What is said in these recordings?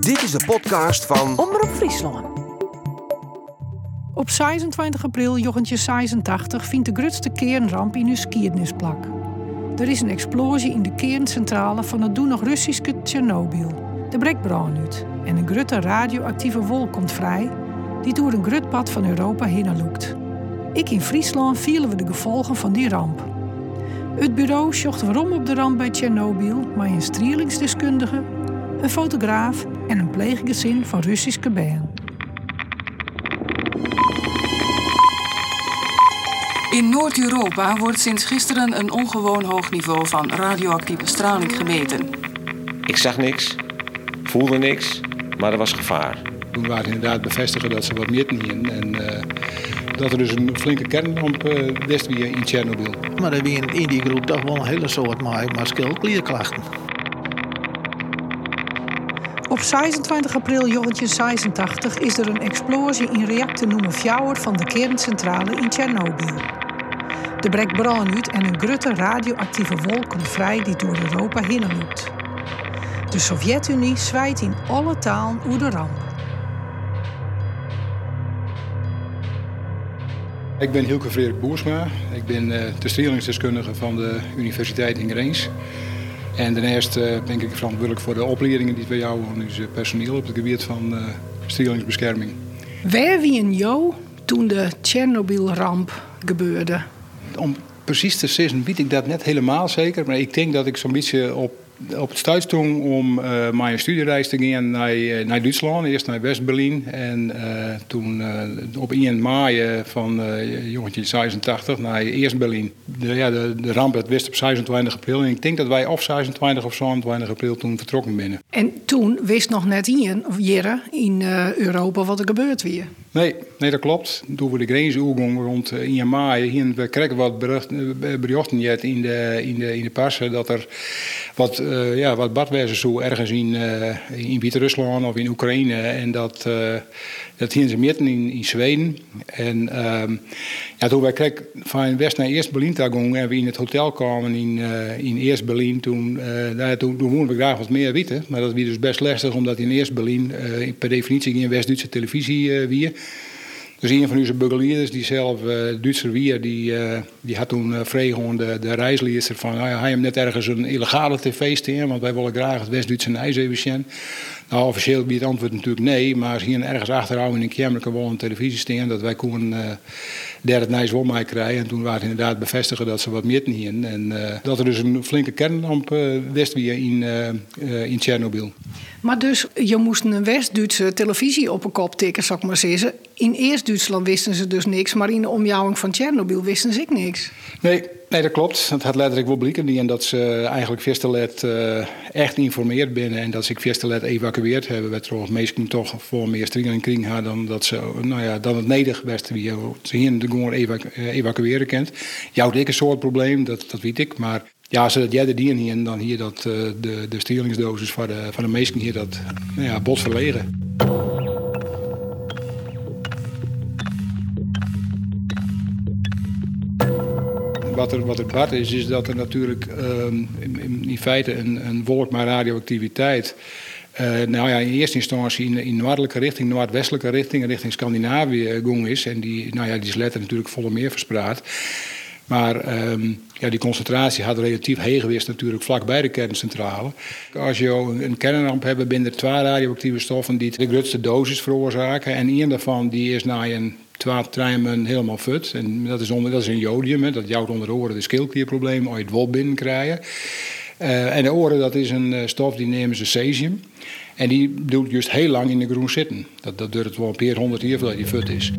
Dit is de podcast van Omroep Friesland. Op 26 april 1986 vindt de grootste kernramp in uw skiernisplak. Er is een explosie in de kerncentrale van het toen nog Russische Tsjernobyl. De breekt brand uit en een grote radioactieve wolk komt vrij die door een groot pad van Europa heen loopt. Ik in Friesland vielen we de gevolgen van die ramp. Het bureau zocht waarom op de ramp bij Tsjernobyl, maar een strelingsdeskundige, een fotograaf en een pleeggezin van Russische band. In Noord-Europa wordt sinds gisteren een ongewoon hoog niveau van radioactieve straling gemeten. Ik zag niks, voelde niks, maar er was gevaar. Toen waren inderdaad bevestigen dat ze wat meer hadden en dat er dus een flinke kernramp wist weer in Tsjernobyl. Maar er waren in die groep toch wel een hele soort maar schildklierklachten. Op 26 april 1986 is er een explosie in reactor nummer 4 van de kerncentrale in Tsjernobyl. De breekt brand uit en een grote radioactieve wolk komt vrij die door Europa heen loopt. De Sovjet-Unie zwaait in alle talen over de ramp. Ik ben Hilke Frederik Boersma. Ik ben de strelingsdeskundige van de Universiteit in Grains. En daarnaast ben ik verantwoordelijk voor de opleidingen die bij jou aan ons personeel op het gebied van strelingsbescherming. Waar wie en jou toen de Tsjernobyl-ramp gebeurde? Om precies te zeggen weet ik dat net helemaal zeker, maar ik denk dat ik zo'n beetje op het stuit stond om mijn studiereis te gaan naar Duitsland, eerst naar West-Berlijn en toen op 1 mei van 1986 naar Eerst-Berlijn. De ramp werd wist op 26 april en ik denk dat wij of 26 of 27 april toen vertrokken binnen. En toen wist nog net jaren in Europa wat er gebeurd was. Nee, dat klopt. Toen we de grens oergong rond 1 mei, hier we kregen wat berichten in de pers dat er wat badwijzen zo ergens in Wit-Rusland of in Oekraïne en dat hier ze meten in Zweden. En toen wij kregen van West naar Eerst-Berlijn gingen en we in het hotel kwamen in Eerst-Berlijn, toen woonden we graag wat meer weten. Maar dat was dus best lastig omdat in Eerst-Berlijn per definitie geen West-Duitse televisie weer. Dus een van onze begeleiders, die zelf Duitser weer, die had toen vregen de reislezer van, hij hem net ergens een illegale tv staan, want wij willen graag het West-Duitse ijs even zien. Nou, officieel biedt het antwoord natuurlijk nee, maar hier ergens achterhouden in een kamer kan wel een televisie staan, dat wij konden daar het nijs wel mee krijgen. En toen waren het inderdaad bevestigen dat ze wat meer hier en dat er dus een flinke kernramp wist weer in Tsjernobyl. Maar dus, je moest een West-Duitse televisie op een kop tikken, zou ik maar zeggen. In Eerst-Duitsland wisten ze dus niks, maar in de omjouwing van Tsjernobyl wisten ze niks. Nee, dat klopt. Dat had letterlijk wel blijken en dat ze eigenlijk Vestelet echt geïnformeerd binnen en dat ze Vestelet evacueerd hebben. We trouwens meestal toch voor meer strieling kring hadden dan dat ze, dan het nedig was wie ze hier gewoon evacueren kent. Jouw dikke soort probleem, dat weet ik, maar ja, ze dat jij de dieren hier en dan hier dat de strelingsdosis van de meesten hier dat bot verlegen. Wat er bad is dat er natuurlijk in feite een wolk met radioactiviteit in eerste instantie in noordelijke richting, noordwestelijke richting Scandinavië gang is. En die is letter natuurlijk volle meer verspreid. Maar die concentratie had relatief heeg geweest natuurlijk vlakbij de kerncentrale. Als je een kernramp hebt, binnen er 2 radioactieve stoffen die de grootste dosis veroorzaken. En één daarvan die is na een 2 treinen helemaal fut. En dat is een jodium, dat jouwt onder de oren de schildklierprobleem, als je het wol binnenkrijgen. En de oren, dat is een stof die nemen ze cesium. En die doet juist heel lang in de groen zitten. Dat duurt het wel een paar 100 jaar voordat die fut is.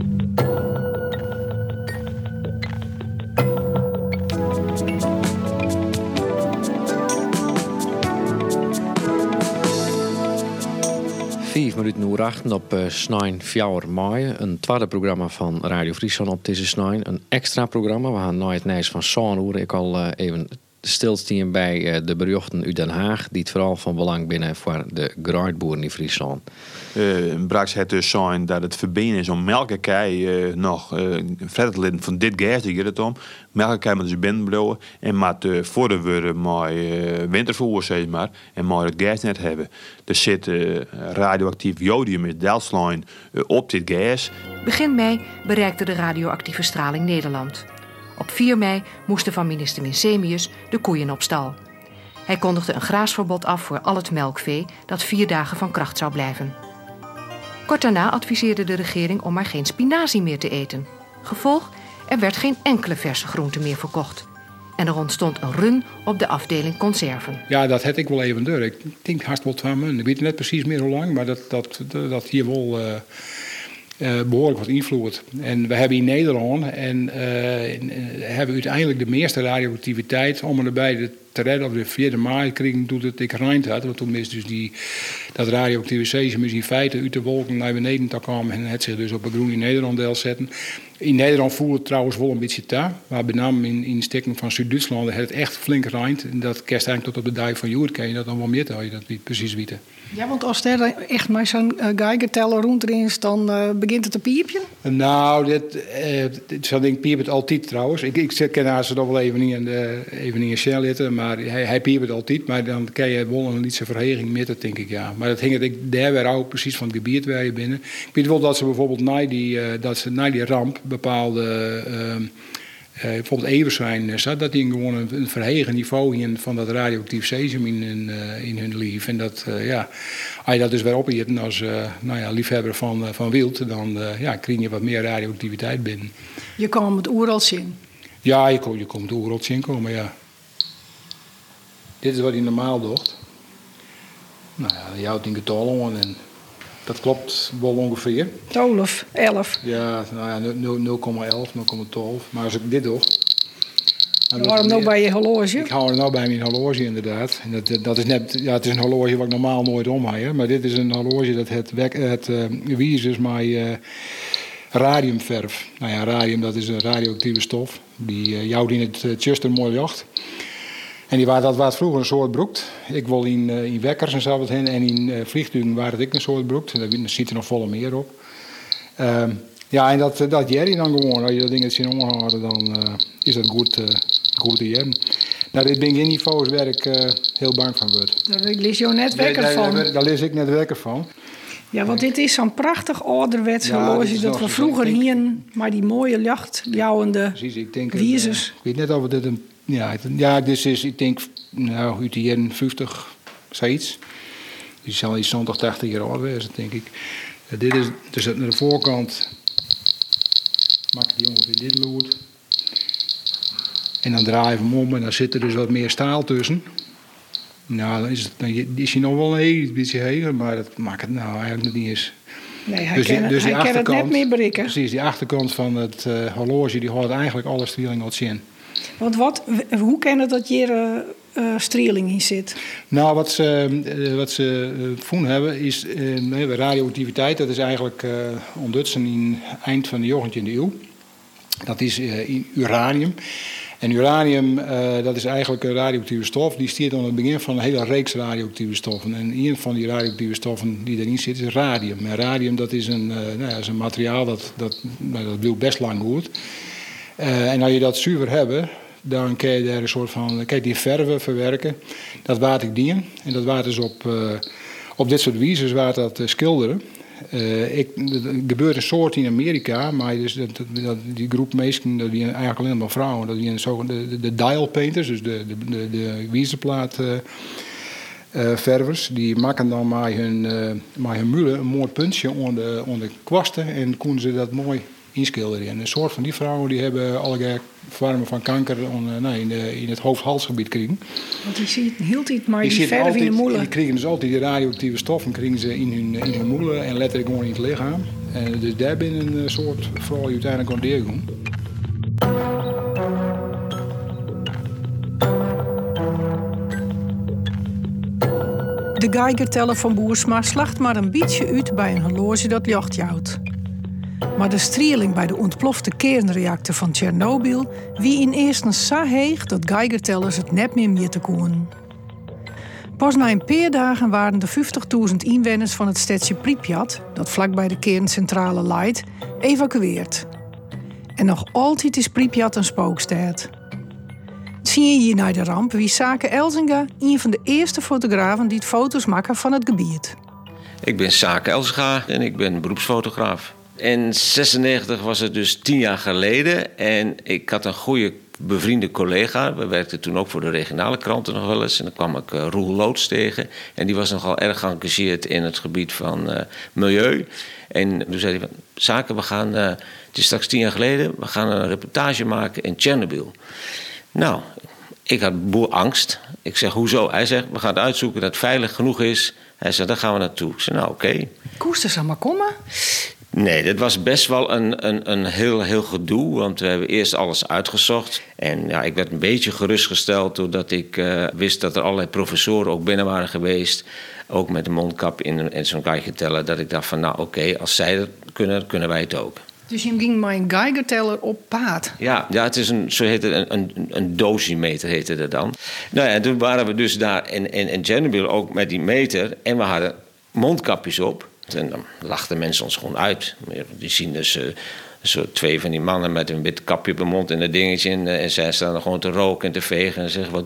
Minuten uur 8 op 4 mei. Een tweede programma van Radio Friesland op deze snij. Een extra programma. We gaan na het nieuws van 7 uur ik al even De stilstaan bij de berichten uit Den Haag, die het vooral van belang binnen voor de graaidboeren in Friesland. Braks het dus zijn dat het verbinden is om melkekei nog verder van dit gas, die gaat het om. Melkekei moet dus binnenblouwen en moet voordat we maar wintervoer zeg maar en maar het gasnet hebben. Er zit radioactief jodium in Delfsline op dit gas. Begin mei bereikte de radioactieve straling Nederland. Op 4 mei moesten van minister Winsemius de koeien op stal. Hij kondigde een graasverbod af voor al het melkvee dat 4 dagen van kracht zou blijven. Kort daarna adviseerde de regering om maar geen spinazie meer te eten. Gevolg, er werd geen enkele verse groente meer verkocht. En er ontstond een run op de afdeling conserven. Ja, dat had ik wel even door. Ik denk haast wel 2 maanden. Ik weet net precies meer hoe lang, maar dat hier wel behoorlijk wat invloed. En we hebben in Nederland hebben uiteindelijk de meeste radioactiviteit om erbij te redden of de 4 maart kregen toen het ik reind had. Want toen is dus dat radioactieve cesium is in feite uit de wolken naar beneden te komen en het zich dus op een groen in Nederland deel zetten. In Nederland voelde het trouwens wel een beetje ta. Maar met name in stukken van Zuid-Duitsland het echt flink reind. En dat kerst eigenlijk tot op de dag van Joert kan je dat dan wel meer als je dat niet precies weten. Ja, want als er echt maar zo'n Geigerteller rond erin is, dan begint het te piepje? Nou, zo'n ding piept het altijd trouwens. Ik ken haar ze nog wel even in een shell zitten, maar hij piept het altijd. Maar dan kan je wel een lietse verheging met het, denk ik, ja. Maar dat hing het daar weer ook precies van het gebied waar je binnen. Ik weet wel dat ze bijvoorbeeld na die ramp bepaalde bijvoorbeeld Everswijn zat, dat die gewoon een verhegen niveau van dat radioactief cesium in hun lief. En dat, als je dat dus weer opeten als liefhebber van wild, dan krijg je wat meer radioactiviteit binnen. Je kan het oerald zien. Ja, je komt het oerald zien komen, ja. Dit is wat hij normaal doet. Nou ja, je houdt in getal aan en dat klopt wel ongeveer. 12, 11. Ja, nou ja, 0,11, 0,12. Maar als ik dit doe... Je houdt hem nou bij je horloge? Ik hou er nou bij mijn horloge inderdaad. En dat is net, ja, het is een horloge wat ik normaal nooit omhaal. Maar dit is een horloge dat het wijzers met radiumverf. Nou ja, radium dat is een radioactieve stof. Die jouwt in het tjuster mooi jacht. En dat was vroeger een soort broekt. Ik wil in wekkers en zo wat heen. En in vliegtuigen waren het ook een soort broekt. Daar zit er nog volle meer op. En dat jerry dan gewoon. Als je dat ding zien omhouden, dan is dat goed te jaren. Nou, dit ben geen niveaus waar ik heel bang van word. Daar lees je net wekker van. Daar lees ik net wekker van. Ja, want dit is zo'n prachtig ouderwets horloge dat we vroeger hier maar die mooie jachtjouwende wiezers. Ik weet net of dit een... Ja, dit is, ik denk, uit de jaren 50, zoiets. Die zal iets 70, 80 jaar oud zijn, denk ik. Dit is, dus aan de voorkant maak je ongeveer dit lood. En dan draai je hem om en dan zit er dus wat meer staal tussen. Nou, dan is hij nog wel een heel beetje heger, maar dat maakt het nou eigenlijk nog niet eens. Nee, hij kan het net meer bereiken. Precies, die achterkant van het horloge die houdt eigenlijk alle straling wat in. Want hoe kan het dat hier straling in zit? Nou, wat ze gevonden hebben is radioactiviteit. Dat is eigenlijk ontdutsen in het eind van de 19e eeuw. Dat is uranium. En uranium, dat is eigenlijk een radioactieve stof. Die stiert aan het begin van een hele reeks radioactieve stoffen. En een van die radioactieve stoffen die erin zit is radium. En radium dat is een materiaal dat blijft best lang goed. En als je dat zuiver hebt, dan kan je daar een soort van die verven verwerken. Dat waard ik dien. En dat waard dus op dit soort wijzes waard dat schilderen. Er gebeurt een soort in Amerika, maar dus die groep mensen, dat zijn eigenlijk alleen maar vrouwen. Dat zijn de dial painters, dus de wijzerplaat ververs. Die maken dan met hun mullen een mooi puntje onder de kwasten en kunnen ze dat mooi inschilderen. En een soort van die vrouwen die hebben allerlei vormen van kanker in het hoofd-halsgebied krijgen. Want die ziet heel tijd maar die verf in de moelen. Die krijgen dus altijd die radioactieve stoffen krijgen ze in hun moelen en letterlijk gewoon in het lichaam. En dus daar binnen een soort vrouw die uiteindelijk aan deelgaan. De Geigerteller van Boersma slacht maar een beetje uit bij een horloge dat jachtjouwt. Maar de strieling bij de ontplofte kernreactor van Tsjernobyl wie in eerste zo heeg dat Geigertellers het net meer te koen. Pas na een paar dagen waren de 50.000 inwoners van het stadje Pripyat, dat vlakbij de kerncentrale leidt, evacueerd. En nog altijd is Pripyat een spookstad. Zie je hier naar de ramp wie Sake Elzinga, een van de eerste fotografen die het foto's maken van het gebied. Ik ben Sake Elzinga en ik ben beroepsfotograaf. In 96 was het dus 10 jaar geleden en ik had een goede bevriende collega. We werkten toen ook voor de regionale kranten nog wel eens. En dan kwam ik Roel Loods tegen. En die was nogal erg geëngageerd in het gebied van milieu. En toen zei hij van, Sake, we gaan, het is straks 10 jaar geleden, we gaan een reportage maken in Tsjernobyl. Nou, ik had boel angst. Ik zeg, hoezo? Hij zegt, we gaan het uitzoeken dat het veilig genoeg is. Hij zei, daar gaan we naartoe. Ik zei, nou, oké. Koester ze maar komen? Nee, dat was best wel een heel gedoe, want we hebben eerst alles uitgezocht. En ja, ik werd een beetje gerustgesteld doordat ik wist dat er allerlei professoren ook binnen waren geweest. Ook met een mondkap in zo'n Geigerteller. Dat ik dacht van, nou oké, als zij dat kunnen, kunnen wij het ook. Dus je ging met een Geigerteller op paad? Ja, het is zo heet het, een dosimeter heette dat dan. Nou ja, en toen waren we dus daar in Tsjernobyl ook met die meter. En we hadden mondkapjes op. En dan lachten mensen ons gewoon uit. Die zien dus zo 2 van die mannen met een wit kapje op de mond en een dingetje. En zij staan er gewoon te roken en te vegen. En zeggen,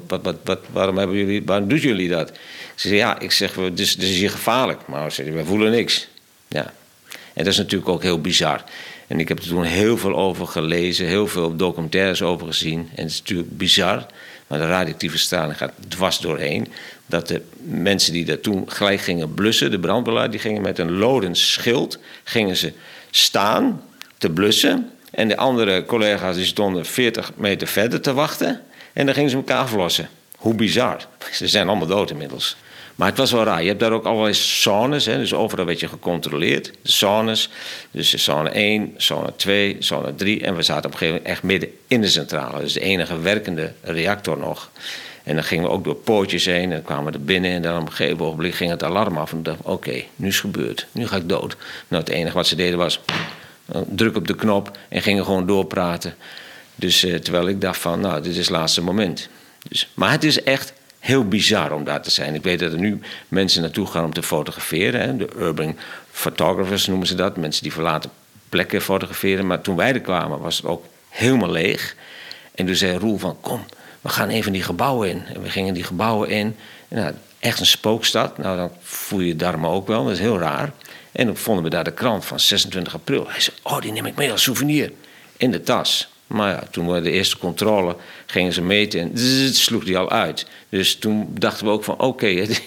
waarom doen jullie dat? Ze zeggen, ja, ik zeg, het is hier gevaarlijk. Maar we voelen niks. Ja. En dat is natuurlijk ook heel bizar. En ik heb er toen heel veel over gelezen, heel veel documentaires over gezien. En het is natuurlijk bizar, maar de radioactieve straling gaat dwars doorheen. Dat de mensen die daar toen gelijk gingen blussen, de brandweerlui, die gingen met een loden schild, gingen ze staan te blussen. En de andere collega's die stonden 40 meter verder te wachten. En dan gingen ze elkaar aflossen. Hoe bizar. Ze zijn allemaal dood inmiddels. Maar het was wel raar. Je hebt daar ook allerlei zones. Dus overal werd je gecontroleerd. De zones. Dus de zone 1, zone 2, zone 3. En we zaten op een gegeven moment echt midden in de centrale. Dus de enige werkende reactor nog. En dan gingen we ook door poortjes heen. En dan kwamen we er binnen. En dan op een gegeven ogenblik ging het alarm af. En ik dacht, oké, nu is het gebeurd. Nu ga ik dood. Nou, het enige wat ze deden was druk op de knop. En gingen gewoon doorpraten. Dus terwijl ik dacht van, nou, dit is het laatste moment. Dus, maar het is echt heel bizar om daar te zijn. Ik weet dat er nu mensen naartoe gaan om te fotograferen. Hè. De urban photographers noemen ze dat. Mensen die verlaten plekken fotograferen. Maar toen wij er kwamen was het ook helemaal leeg. En toen zei Roel van, kom, we gaan even die gebouwen in. En we gingen die gebouwen in. En nou, echt een spookstad. Nou, dan voel je je darmen ook wel. Dat is heel raar. En dan vonden we daar de krant van 26 april. Hij zei, oh, die neem ik mee als souvenir. In de tas. Maar ja, toen we de eerste controle gingen ze meten en sloeg die al uit. Dus toen dachten we ook van oké,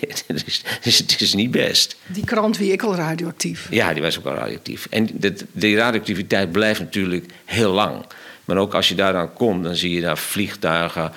het is niet best. Die krant wie ik al radioactief. Ja, die was ook al radioactief. En die radioactiviteit blijft natuurlijk heel lang. Maar ook als je daar dan komt, dan zie je daar vliegtuigen,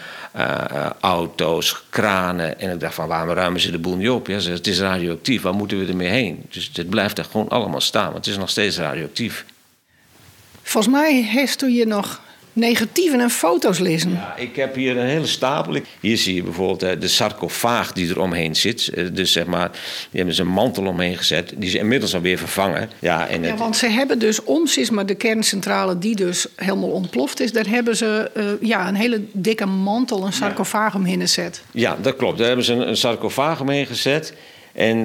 auto's, kranen. En ik dacht van waarom ruimen ze de boel niet op? Ja, het is radioactief, waar moeten we ermee heen? Dus het blijft daar gewoon allemaal staan, want het is nog steeds radioactief. Volgens mij heeft u je nog negatieven en foto's lezen. Ja, ik heb hier een hele stapel. Hier zie je bijvoorbeeld de sarcofaag die er omheen zit. Dus zeg maar, die hebben ze een mantel omheen gezet. Die is inmiddels alweer vervangen. Ja, want ze hebben dus maar de kerncentrale die dus helemaal ontploft is. Daar hebben ze een hele dikke mantel, een sarcofaag omheen gezet. Ja, dat klopt. Daar hebben ze een sarcofaag omheen gezet. En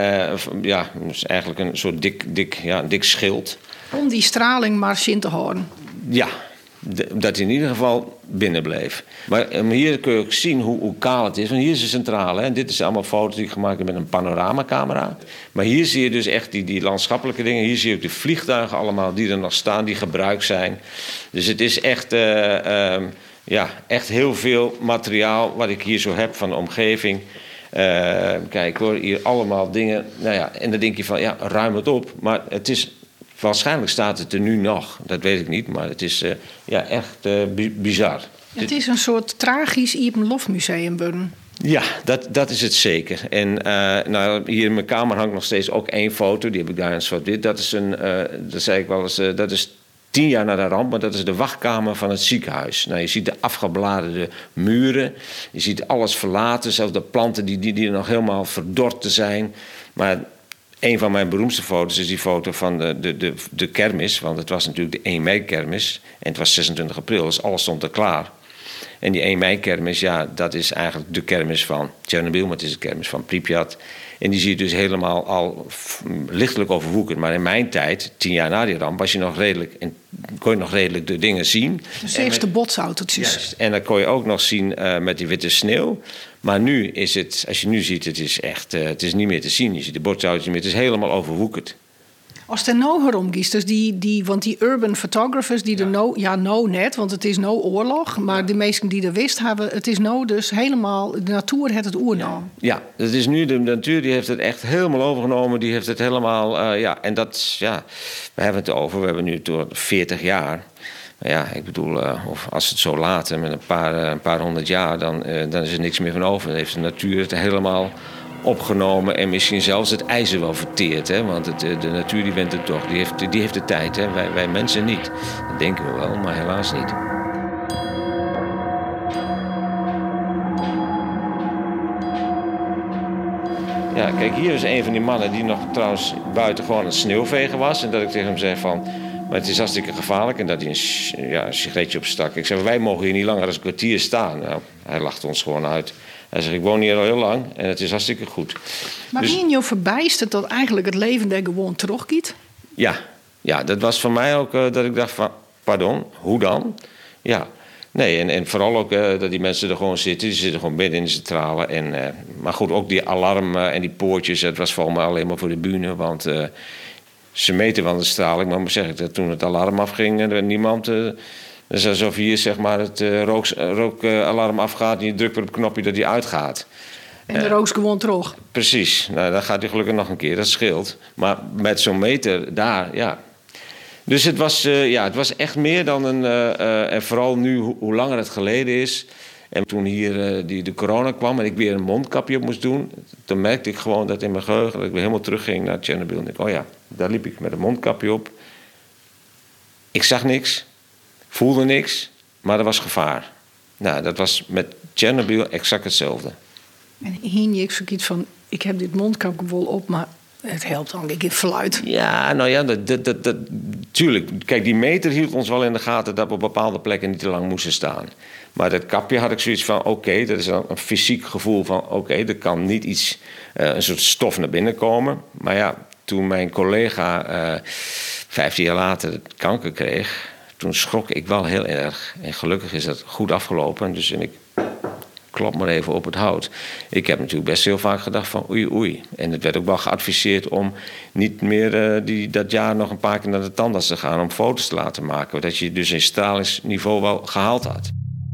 dus eigenlijk een soort dik schild. Om die straling maar in te houden. Ja, dat hij in ieder geval binnen bleef. Maar hier kun je ook zien hoe kaal het is. Want hier is de centrale. En dit is allemaal foto's die ik gemaakt heb met een panoramacamera. Maar hier zie je dus echt die landschappelijke dingen. Hier zie je ook de vliegtuigen allemaal die er nog staan, die gebruikt zijn. Dus het is echt, echt heel veel materiaal wat ik hier zo heb van de omgeving. Kijk hoor, hier allemaal dingen. Nou ja, en dan denk je van, ja, ruim het op. Maar het is... Waarschijnlijk staat het er nu nog, dat weet ik niet, maar het is echt bizar. Het is een soort tragisch Iepenlof-museum, Burn. Ja, dat is het zeker. En hier in mijn kamer hangt nog steeds ook 1 foto, die heb ik daar in zwart-wit. Dat zei ik wel eens, dat is 10 jaar na de ramp, maar dat is de wachtkamer van het ziekenhuis. Nou, je ziet de afgebladerde muren, je ziet alles verlaten, zelfs de planten die er nog helemaal verdord te zijn. Maar een van mijn beroemdste foto's is die foto van de kermis. Want het was natuurlijk de 1 mei kermis. En het was 26 april, dus alles stond er klaar. En die 1 mei kermis, ja, dat is eigenlijk de kermis van Tsjernobyl, maar het is de kermis van Pripyat. En die zie je dus helemaal al lichtelijk overwoekerd. Maar in mijn tijd, 10 jaar na die ramp, was je nog redelijk, en kon je nog redelijk de dingen zien. Dus eerst de botsautootjes. Juist, en dat kon je ook nog zien met die witte sneeuw. Maar nu is het, als je nu ziet, het is echt, het is niet meer te zien. Je ziet de botsautootjes niet meer, het is helemaal overwoekerd. Als er nou heromgiest, dus want die urban photographers die er nou net, want het is nou oorlog, maar de meesten die er wist hebben, het is nou dus helemaal, de natuur heeft het oernaam. Ja, het is nu de natuur, die heeft het echt helemaal overgenomen, die heeft het helemaal, en dat, ja, we hebben het over, we hebben nu door 40 jaar. Ja, ik bedoel, of als het zo later met een paar 100 jaar, dan is er niks meer van over. Dan heeft de natuur het helemaal opgenomen en misschien zelfs het ijzer wel verteerd. Hè? Want de natuur die wint het toch. Die heeft de tijd. Hè? Wij mensen niet. Dat denken we wel, maar helaas niet. Ja, kijk, hier is een van die mannen die nog trouwens buiten gewoon aan het sneeuwvegen was. En dat ik tegen hem zei van, maar het is hartstikke gevaarlijk. En dat hij een sigaretje opstak. Ik zei, wij mogen hier niet langer dan een kwartier staan. Nou, hij lachte ons gewoon uit. Hij zegt, ik woon hier al heel lang en het is hartstikke goed. Maar ben je nou verbijsterd dat eigenlijk het leven daar gewoon teruggiet? Ja, dat was voor mij ook dat ik dacht van, pardon, hoe dan? Ja, nee, en vooral ook dat die mensen er gewoon zitten. Die zitten gewoon binnen in de centrale. Maar goed, ook die alarm en die poortjes, het was volgens mij alleen maar voor de bühne. Want ze meten wel de straling, maar zeg ik dat toen het alarm afging, niemand... Het is alsof hier zeg maar, het rookalarm afgaat en je drukt op het knopje dat die uitgaat. En de rook gewoon terug. Precies. Nou, dan gaat hij gelukkig nog een keer, dat scheelt. Maar met zo'n meter daar, ja. Dus het was echt meer dan een... en vooral nu, hoe langer het geleden is. En toen hier de corona kwam en ik weer een mondkapje op moest doen... toen merkte ik gewoon dat in mijn geheugen... dat ik weer helemaal terugging naar Tsjernobyl. En ik, oh ja, daar liep ik met een mondkapje op. Ik zag niks. Voelde niks, maar er was gevaar. Nou, dat was met Tsjernobyl exact hetzelfde. En hier ik zoiets van, ik heb dit mondkapje wel op, maar het helpt dan een keer fluit. Ja, nou ja, tuurlijk. Kijk, die meter hield ons wel in de gaten dat we op bepaalde plekken niet te lang moesten staan. Maar dat kapje had ik zoiets van, oké, dat is een fysiek gevoel van, oké, er kan niet iets, een soort stof naar binnen komen. Maar ja, toen mijn collega 15 jaar later kanker kreeg... Toen schrok ik wel heel erg. En gelukkig is dat goed afgelopen. Dus ik klop maar even op het hout. Ik heb natuurlijk best heel vaak gedacht van oei. En het werd ook wel geadviseerd om niet meer dat jaar nog een paar keer naar de tandarts te gaan... om foto's te laten maken. Dat je dus in stralingsniveau wel gehaald had.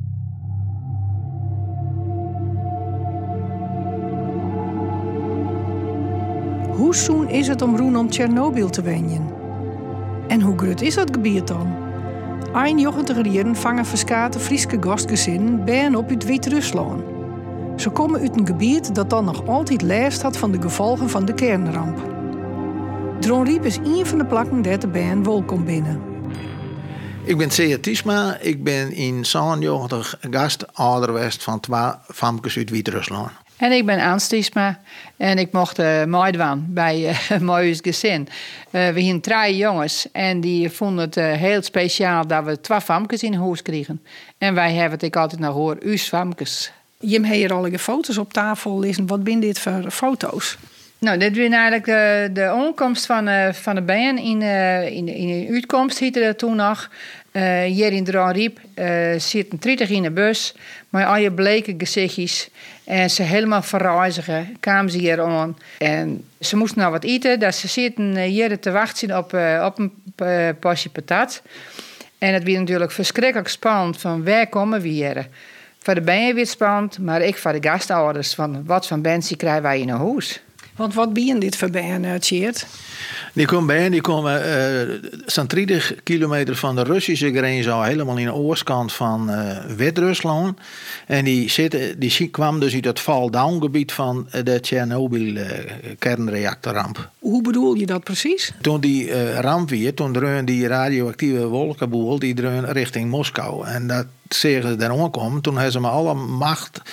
Hoe zoen is het om rondom Tsjernobyl te wenjen? En hoe groot is dat gebied dan? 91 jaren vangen verskate Frieske gastgezinnen bijen op uit Wit-Rusland. Ze komen uit een gebied dat dan nog altijd last had van de gevolgen van de kernramp. Dronriep is een van de plakken dat de bijen welkom binnen. Ik ben Seja Tiesma. Ik ben in 92 gastouder geweest van 2 famkes uit Wit-Rusland. En ik ben Ans Tiesma en ik mocht meedoen bij mijn gezin. We hadden 3 jongens en die vonden het heel speciaal dat we 2 famkes in huis kregen. En wij hebben het, ik altijd nog hoor, uw famkes. Je hebt hier al je foto's op tafel liggen. Wat zijn dit voor foto's? Nou, dit was eigenlijk de onkomst van de band. In de uitkomst heette dat toen nog. Hier in Dronriep zitten 30 in de bus. Met al je bleke gezichtjes. En ze helemaal verreizigen. Kwamen ze hier aan. En ze moesten nou wat eten. Dus ze zitten hier te wachten op een pasje patat. En het was natuurlijk verschrikkelijk spannend. Van waar komen we hier? Voor de band weer spannend. Maar ik voor de gastouders. Van wat voor bandje krijgen wij in een huis? Want wat ben dit voor band, Tjeerd? Die komen zo'n 30 kilometer van de Russische grens, al helemaal in de oostkant van Wit-Rusland. En die kwam dus uit het fall-down-gebied van de Tsjernobyl-kernreactorramp. Hoe bedoel je dat precies? Toen die ramp weer, toen dreun die radioactieve wolkenboel, die dreun richting Moskou. En dat zeggen ze daar aankomen. Toen hebben ze met alle macht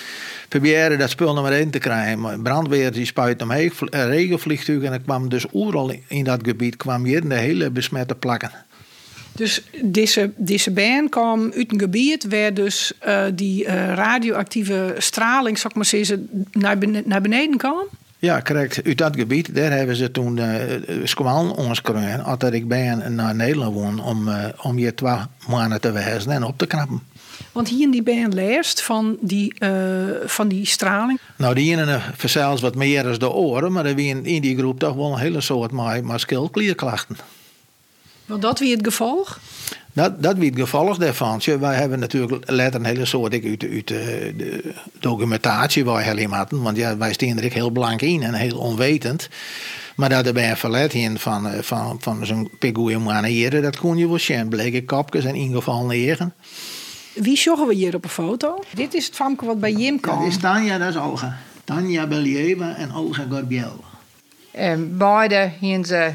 proberen dat spul nummer 1 te krijgen. Maar brandweer die spuit omheen, regenvliegtuigen. En er kwam dus overal in dat gebied hier de hele besmette plakken. Dus deze band kwam uit een gebied waar dus die radioactieve straling, zou ik maar zeggen, naar beneden kwam? Ja, correct. Uit dat gebied, daar hebben ze toen squalen ons gekregen. Altijd ik ben naar Nederland woon om hier 2 maanden te wezen en op te knappen. Want hier in die band leest van die straling. Nou, die ene zelfs wat meer dan de oren, maar er wie in die groep toch wel een hele soort maar schildklierklachten. Want dat wie het gevolg? Dat wie het gevolg daarvan. Wij hebben natuurlijk later een hele soort uit de documentatie waar we hadden. Want ja, wij staan er heel blank in en heel onwetend. Maar dat er bij een verlet in van zo'n goeie manieren, dat kon je wel zien. Bleke kapjes en ingevallen egen. Wie zorgen we hier op een foto? Dit is het famke wat bij Jim kwam. Dat is Tanja, dat is Olga. Tanja Believa en Olga Gorbiel. Beide hier ze,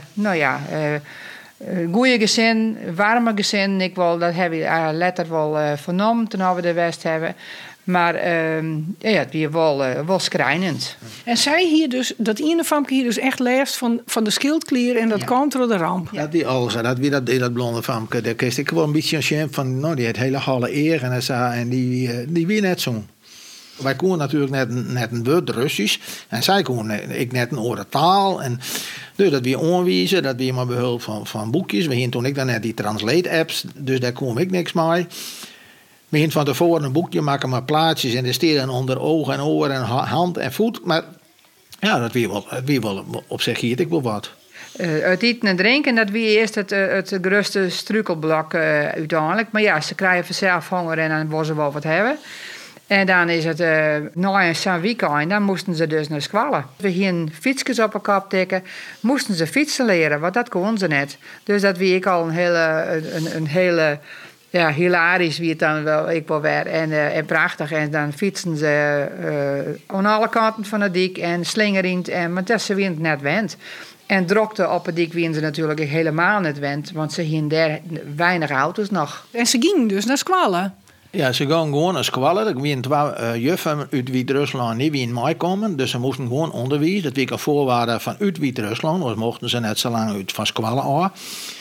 goede gezin, warme gezin. Dat heb je later wel vernomen toen we de West hebben. Maar het weer wel schrijnend. En zij hier dus, dat ene famke hier dus echt leest van de schildklier en dat komt door de ramp. Ja, die Olga, dat blonde famke. Daar kreeg ik wel een beetje een shame van, die had hele halle eer en die weer net zo. Wij konden natuurlijk net een woord Russisch en zij konden ik net een andere taal. En dus dat we aanwijzen, dat we maar behulp van boekjes. We hadden toen ik dan net die translate-apps, dus daar kon ik niks mee. We hadden van tevoren een boekje maken met plaatjes en er steden onder ogen en oren en hand en voet. Maar ja, dat wie wel op zich hier ik wel wat. Het eten en drinken, dat wie eerst het grootste struikelblok uiteindelijk. Maar ja, ze krijgen vanzelf honger en dan willen ze wel wat hebben. En dan is het na een weekend, dan moesten ze dus naar Squallen. We gingen fietsjes op een kop tikken, moesten ze fietsen leren, want dat konden ze net. Dus dat wie ik al een hele hilarisch wie het dan wel ik wel weer en prachtig. En dan fietsen ze aan alle kanten van de dik en slingerend, maar dat ze weer net wend. En drokte op het dik wien ze natuurlijk helemaal net wend, want ze gingen daar weinig auto's nog. En ze gingen dus naar Squallen? Ja, ze gaan gewoon naar Squallen. Er waren 2 juffen uit Wit-Rusland niet wie in mij komen. Dus ze moesten gewoon onderwijzen. Dat was een voorwaarde van uit Wit-Rusland. Dus mochten ze net zo lang uit van Squallen af.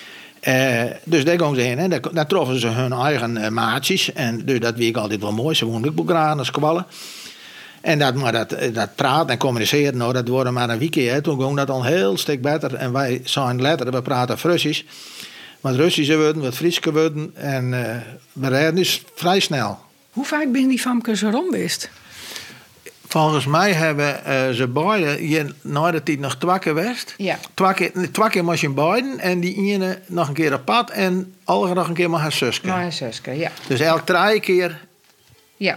Dus daar gaan ze heen. En daar troffen ze hun eigen maatjes. En dus dat was altijd wel mooi. Ze woonden ook graag naar Squallen. En dat praten en communiceren, nou, dat worden maar een weekje. Toen ging dat al een heel stuk beter. En wij zijn later, we praten Russisch. Wat Russische woorden, wat Friese woorden. En we rijden dus vrij snel. Hoe vaak ben die famkes erom geweest? Volgens mij hebben ze beide hier na de tijd nog 2 keer geweest. Ja. 2 keer was je in beiden. En die ene nog een keer op pad. En Olga nog een keer met haar zusje. Met haar zusje, ja. Dus elk 3 keer. Ja.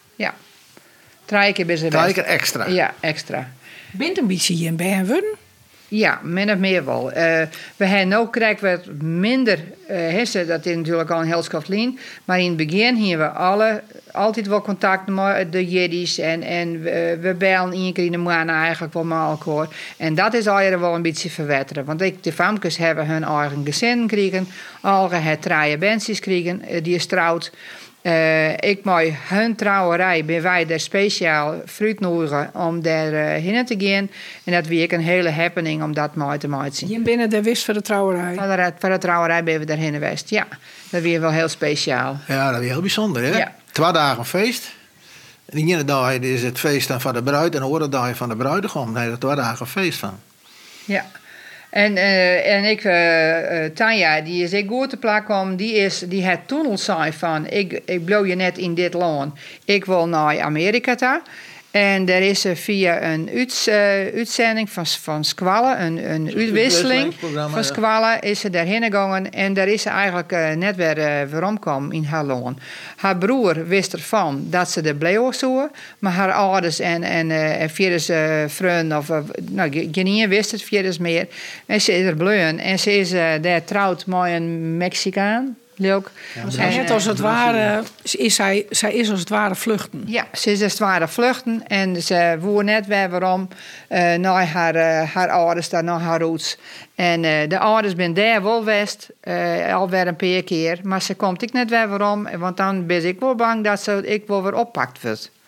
3 keer ben ze 3 keer extra. Ja, extra. Bent een beetje hier in Bernwuden? Ja, min of meer wel. We hebben ook krijgen wat minder hissen. Dat is natuurlijk al een heel schaftlijn. Maar in het begin hebben we altijd wel contact met de Jiddis. En we bellen 1 keer in de maand eigenlijk wel met elkaar. En dat is al wel een beetje verwetteren. Want de famkes hebben hun eigen gezin gekregen. Alge het 3 bandjes kregen. Die is trouwd. Ik met hun trouwerij ben wij daar speciaal fruit nodig om daar heen te gaan. En dat was een hele happening om dat mee te maken. Je bent daar wist voor de trouwerij? Voor de trouwerij ben we daarheen geweest, ja. Dat was wel heel speciaal. Ja, dat was heel bijzonder, hè? Ja. 2 dagen feest. De ene dag is het feest dan van de bruid en de andere dag van de bruidegom. Nee, er 2 dagen feest van. Ja. En ik, Tanja, die is ik goed te plak om, die had toen al zei van, ik blow je net in dit land. Ik wil naar Amerika toe. En er is via een uitzending van Squallen, een uitwisseling van Squallen, is ze daarheen gegaan. En daar is ze eigenlijk net weer omgekomen in haar land. Haar broer wist ervan dat ze er bleef zo, maar haar ouders en vierdes vrienden, of geen wist het vierdes meer. En ze is er bleven. En ze is daar trouwd met een Mexicaan. Leuk. Ja, net als het ware, zij is als het ware vluchten. Ja, ze is als het ware vluchten. En ze woer net weer waarom naar haar ouders, daar naar haar roots. En de ouders zijn daar wel geweest, alweer een paar keer. Maar ze komt ik net weer waarom, want dan ben ik wel bang dat ik wel weer oppakt wordt.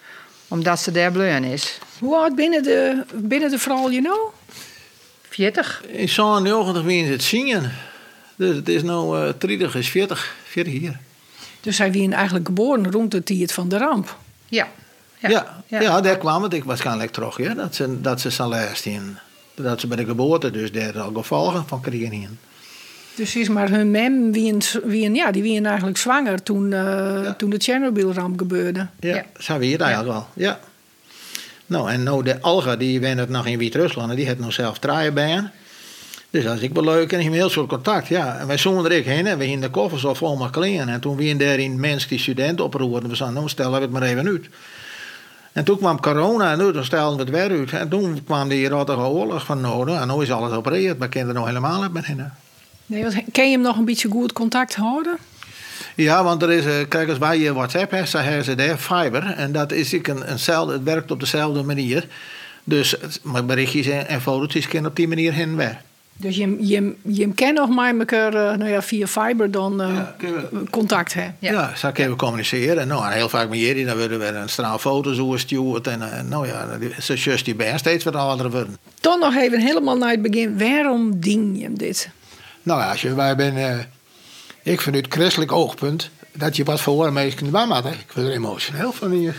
Omdat ze daar bleun is. Hoe oud binnen de vrouw je nou? 40. In 97 wie het zingen. Dus het is nu 30 is 40 hier. Dus hij wie eigenlijk geboren rond de tijd van de ramp. Ja. Ja, daar kwam het ik waarschijnlijk terug. Ja, dat ze salaris in. Dat ze bij de geboorte dus daar al gevolgen van kregen in. Dus is maar hun mem wie eigenlijk zwanger toen de Tsjernobyl-ramp gebeurde. Ja, zo wie het eigenlijk wel. Ja. Nou, en nou de Alga, die woont nog in Wit-Rusland en die heeft nog zelf draaien bij. Dus dat is ik wel leuk en ik heb een heel soort contact. Ja. En wij zonden er heen en we in de koffers al vol maar kleren. En toen we daar in mensen die studenten oproerden, we zeiden, nou stellen we het maar even uit. En toen kwam corona en toen stelden we het weer uit. En toen kwam die rottige oorlog van nodig en nu is alles opereerd. Maar ik ken er nog helemaal niet met hen. Nee, ken je hem nog een beetje goed contact houden? Ja, want er is, kijk, als wij WhatsApp hebben, dan hebben ze daar Fiber. En dat is eenzelfde, het werkt op dezelfde manier. Dus mijn berichtjes en fotootjes kunnen op die manier heen weg. Dus je kent nog maar elkaar via Fiber dan contact hebben? Ja, zo kunnen we communiceren. Nou, en heel vaak met jullie, dan worden we een straal foto's doorgestuurd. En ze just die bij steeds wat andere worden. Dan nog even helemaal naar het begin. Waarom ding je dit? Nou ja, wij ben... Ik vind het christelijk oogpunt dat je wat voor mensen kunt maken. Ik word er emotioneel van hier.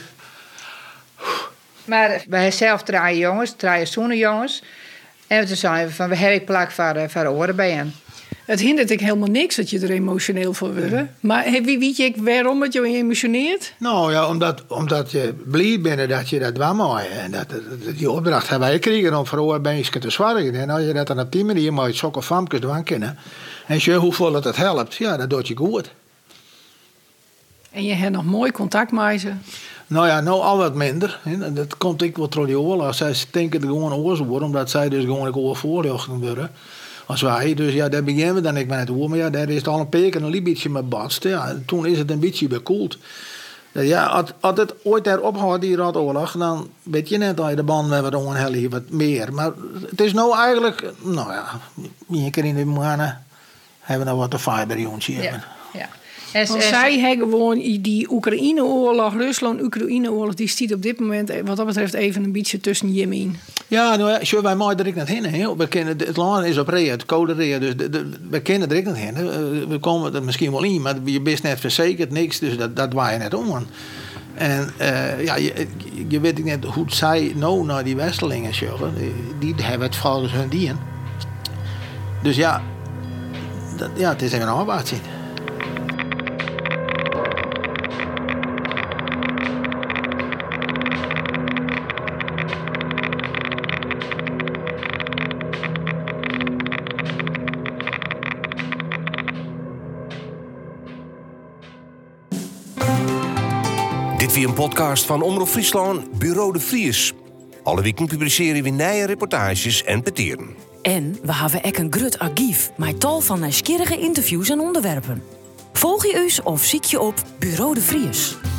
Maar wij zelf draaien zonnejongens. En toen zeiden we van, we hebben plak voor oren bij hen. Het hindert ik helemaal niks dat je er emotioneel voor wordt. Maar weet je waarom het je emotioneert? Nou ja, omdat je blij bent dat je dat doet. En die opdracht hebben wij gekregen om voor oren mensen te zorgen. En als je dat dan op die manier met zulke famkes doen kunnen. En je hoeveel het helpt, ja, dat doet je goed. En je hebt nog mooi contact met ze? Nou ja, nou al wat minder. Dat komt ik wel door die oorlog. Zij denken er gewoon oors worden, omdat zij dus gewoon ook voorlichten worden. Als wij, dus ja, daar beginnen we dan ik met het oor. Maar ja, daar is het al een peek en een beetje met badst. Ja, toen is het een beetje bekoeld. Ja, als het ooit daar ophoudt, die oorlog, dan weet je net dat je de band met wat meer. Maar het is nou eigenlijk, nou ja, een keer in de maanden hebben we nou wat de fiber jongens hier. Ja. Want zij hebben gewoon die Oekraïne-oorlog, Rusland-Oekraïne-oorlog, die stiet op dit moment wat dat betreft even een beetje tussen je in. Ja, nou ja, wij mogen er net heen. We kennen, het land is op ree, het koude ree, dus we kennen er net heen. We komen er misschien wel in, maar je bent net verzekerd, niks, dus dat waai je net om. En je weet net hoe zij nou naar die Westelingen sjouwen. Die hebben het volgens hun dien. Dus ja, het is even een arbeid zien. Dit weer een podcast van Omroep Friesland, Bureau de Vries. Alle weken publiceren we nieuwe reportages en peteren. En we hebben ook een grut archief met tal van nieuwsgierige interviews en onderwerpen. Volg je ons of zie je op Bureau de Vries.